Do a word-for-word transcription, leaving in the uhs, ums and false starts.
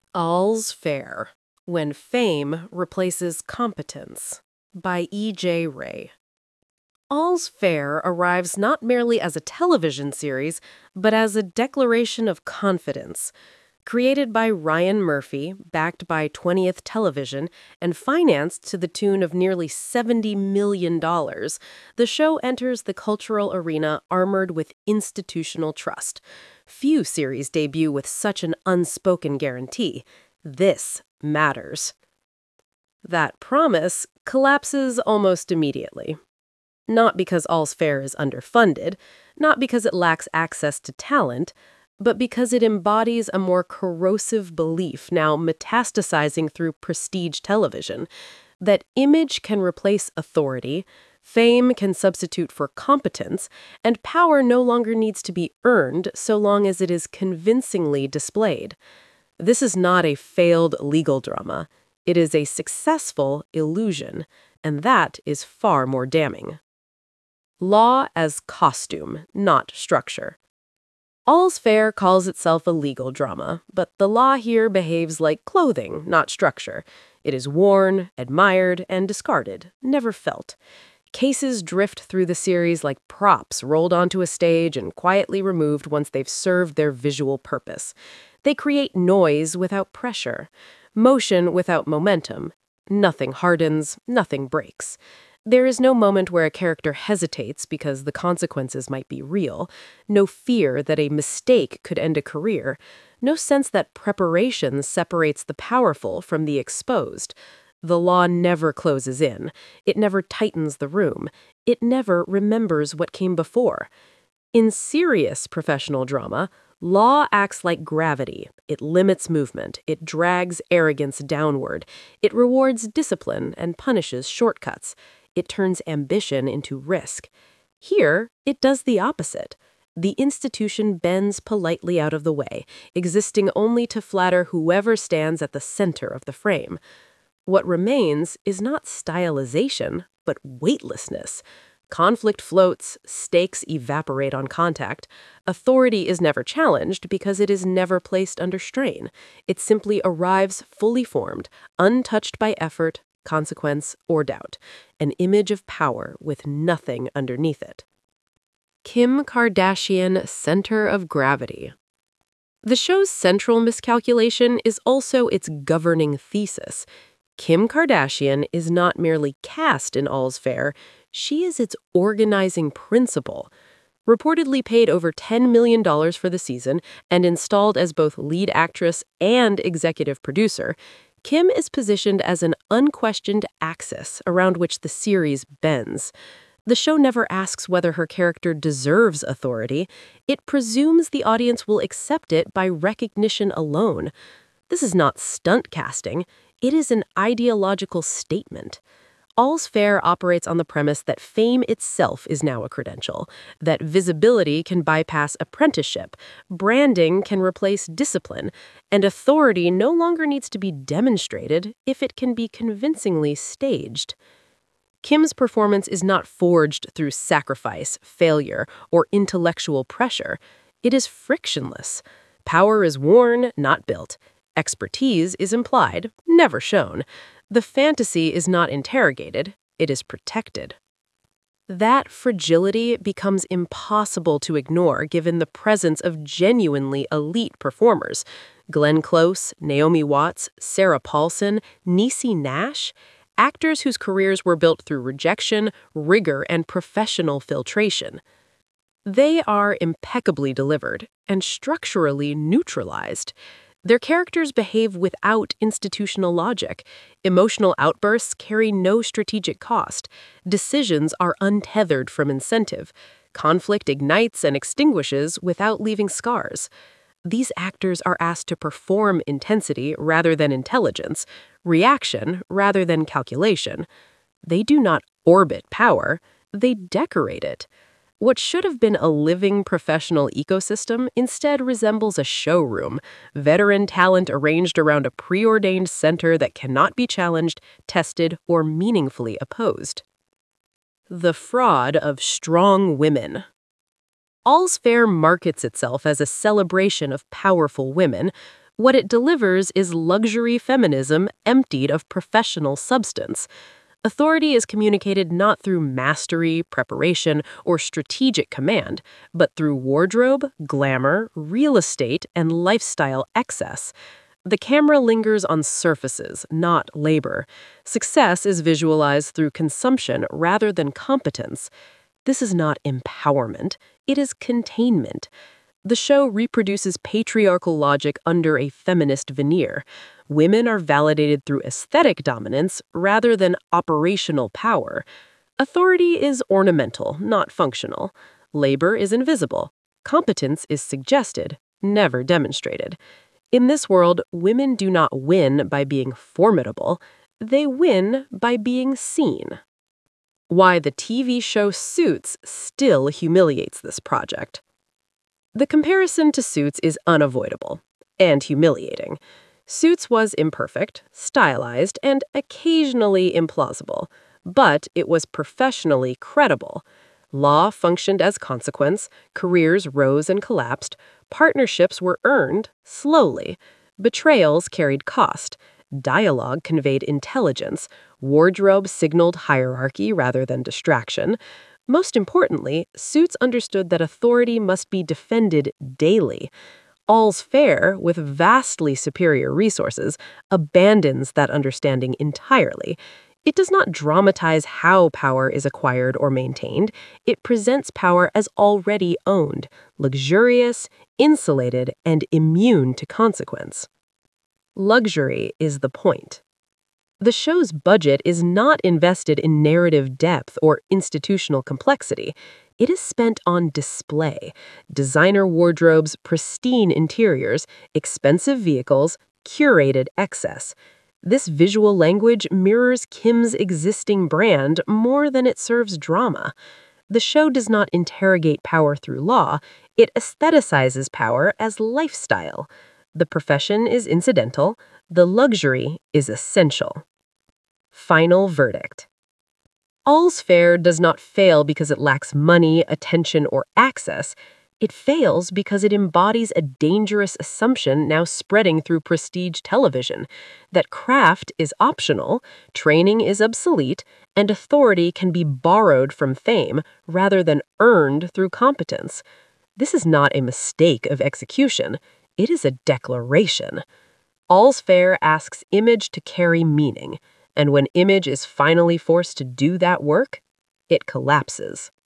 All's Fair When Fame Replaces Competence by E J. Ray. All's Fair arrives not merely as a television series, but as a declaration of confidence. Created by Ryan Murphy, backed by twentieth Television, and financed to the tune of nearly seventy million dollars, the show enters the cultural arena armored with institutional trust. Few series debut with such an unspoken guarantee. This matters. That promise collapses almost immediately. Not because All's Fair is underfunded, not because it lacks access to talent, but because it embodies a more corrosive belief now metastasizing through prestige television, that image can replace authority, fame can substitute for competence, and power no longer needs to be earned so long as it is convincingly displayed. This is not a failed legal drama. It is a successful illusion, and that is far more damning. Law as costume, not structure. All's Fair calls itself a legal drama, but the law here behaves like clothing, not structure. It is worn, admired, and discarded, never felt. Cases drift through the series like props rolled onto a stage and quietly removed once they've served their visual purpose. They create noise without pressure, motion without momentum. Nothing hardens, nothing breaks. There is no moment where a character hesitates because the consequences might be real, no fear that a mistake could end a career, no sense that preparation separates the powerful from the exposed. The law never closes in. It never tightens the room. It never remembers what came before. In serious professional drama, law acts like gravity. It limits movement. It drags arrogance downward. It rewards discipline and punishes shortcuts. It turns ambition into risk. Here, it does the opposite. The institution bends politely out of the way, existing only to flatter whoever stands at the center of the frame. What remains is not stylization, but weightlessness. Conflict floats, stakes evaporate on contact. Authority is never challenged because it is never placed under strain. It simply arrives fully formed, untouched by effort, consequence, or doubt, an image of power with nothing underneath it. Kim Kardashian Center of Gravity. The show's central miscalculation is also its governing thesis. Kim Kardashian is not merely cast in All's Fair, she is its organizing principle. Reportedly paid over ten million dollars for the season and installed as both lead actress and executive producer, Kim is positioned as an unquestioned axis around which the series bends. The show never asks whether her character deserves authority. It presumes the audience will accept it by recognition alone. This is not stunt casting. It is an ideological statement. All's Fair operates on the premise that fame itself is now a credential, that visibility can bypass apprenticeship, branding can replace discipline, and authority no longer needs to be demonstrated if it can be convincingly staged. Kim's performance is not forged through sacrifice, failure, or intellectual pressure. It is frictionless. Power is worn, not built. Expertise is implied, never shown. The fantasy is not interrogated, it is protected. That fragility becomes impossible to ignore given the presence of genuinely elite performers. Glenn Close, Naomi Watts, Sarah Paulson, Niecy Nash, actors whose careers were built through rejection, rigor, and professional filtration. They are impeccably delivered and structurally neutralized. Their characters behave without institutional logic. Emotional outbursts carry no strategic cost. Decisions are untethered from incentive. Conflict ignites and extinguishes without leaving scars. These actors are asked to perform intensity rather than intelligence, reaction rather than calculation. They do not orbit power, they decorate it. What should have been a living professional ecosystem instead resembles a showroom, veteran talent arranged around a preordained center that cannot be challenged, tested, or meaningfully opposed. The fraud of strong women. All's Fair markets itself as a celebration of powerful women, What it delivers is luxury feminism emptied of professional substance. Authority is communicated not through mastery, preparation, or strategic command, but through wardrobe, glamour, real estate, and lifestyle excess. The camera lingers on surfaces, not labor. Success is visualized through consumption rather than competence. This is not empowerment, it is containment. The show reproduces patriarchal logic under a feminist veneer. Women are validated through aesthetic dominance rather than operational power. Authority is ornamental, not functional. Labor is invisible. Competence is suggested, never demonstrated. In this world, women do not win by being formidable. They win by being seen. Why the T V show Suits still humiliates this project. The comparison to Suits is unavoidable and humiliating. Suits was imperfect, stylized, and occasionally implausible, but it was professionally credible. Law functioned as consequence, careers rose and collapsed, partnerships were earned slowly, betrayals carried cost, dialogue conveyed intelligence, wardrobe signaled hierarchy rather than distraction. Most importantly, Suits understood that authority must be defended daily. All's Fair, with vastly superior resources, abandons that understanding entirely. It does not dramatize how power is acquired or maintained. It presents power as already owned, luxurious, insulated, and immune to consequence. Luxury is the point. The show's budget is not invested in narrative depth or institutional complexity. It is spent on display, designer wardrobes, pristine interiors, expensive vehicles, curated excess. This visual language mirrors Kim's existing brand more than it serves drama. The show does not interrogate power through law, it aestheticizes power as lifestyle. The profession is incidental, the luxury is essential. Final verdict. All's Fair does not fail because it lacks money, attention, or access. It fails because it embodies a dangerous assumption now spreading through prestige television, that craft is optional, training is obsolete, and authority can be borrowed from fame rather than earned through competence. This is not a mistake of execution. It is a declaration. All's Fair asks image to carry meaning, and when image is finally forced to do that work, it collapses.